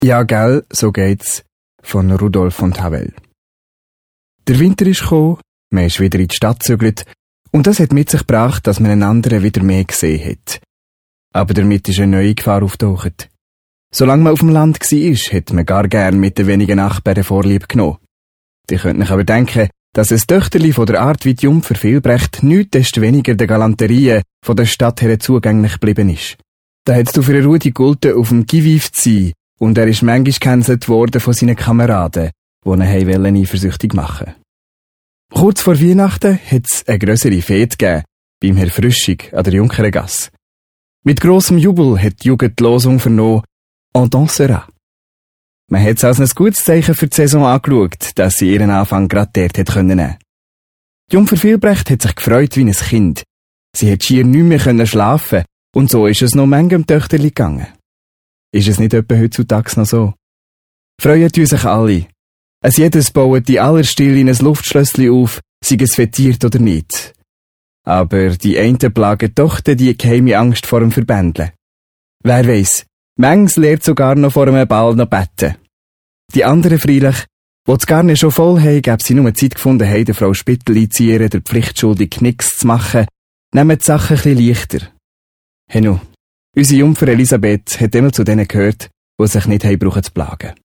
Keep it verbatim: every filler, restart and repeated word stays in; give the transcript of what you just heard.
Ja, gell, so geht's, von Rudolf von Tavel. Der Winter ist gekommen, man ist wieder in die Stadt gezügelt, und das hat mit sich gebracht, dass man einander wieder mehr gesehen hat. Aber damit ist eine neue Gefahr auftaucht. Solange man auf dem Land war, hat man gar gern mit den wenigen Nachbarn Vorlieb genommen. Die könnt euch aber denken, dass ein Töchterli von der Art wie die Jungfer Vilbrecht nichtdestoweniger den Galanterien von der Stadtherren zugänglich geblieben ist. Da hat's du für eine Rudi Gulte auf dem Giviv zu sein, und er ist manchmal gecancelt worden von seinen Kameraden, die ihn wollen eifersüchtig machen. Kurz vor Weihnachten hat's eine grössere Fete gegeben, beim Herr Früschig an der Junkerengasse. Mit grossem Jubel hat die Jugend die Losung vernommen, «On dansera». Man hat es als ein gutes Zeichen für die Saison angeschaut, dass sie ihren Anfang gerade dort hat nehmen können. Die Jungfer Vilbrecht hat sich gefreut wie ein Kind. Sie hat schier nicht mehr schlafen, und so ist es noch manchem Töchterli gegangen. Ist es nicht etwa heutzutage noch so? Freuen tun sich alle. Es jedes baut die allerstill in ein Luftschlössli auf, sei es fettiert oder nicht. Aber die einen plagen doch die geheime Angst vor dem Verbändeln. Wer weiss, manches lehrt sogar noch vor einem Ball noch betten. Die anderen freilich, die das Garne schon voll haben, gäbe sie nur Zeit gefunden haben, der Frau Spittel einzuziehen, der pflichtschuldig Knicks zu machen, nehmen die Sache ein bisschen leichter. Hey nu, unsere Jungfer Elisabeth hat immer zu denen gehört, die sich nicht haben brauchen zu plagen.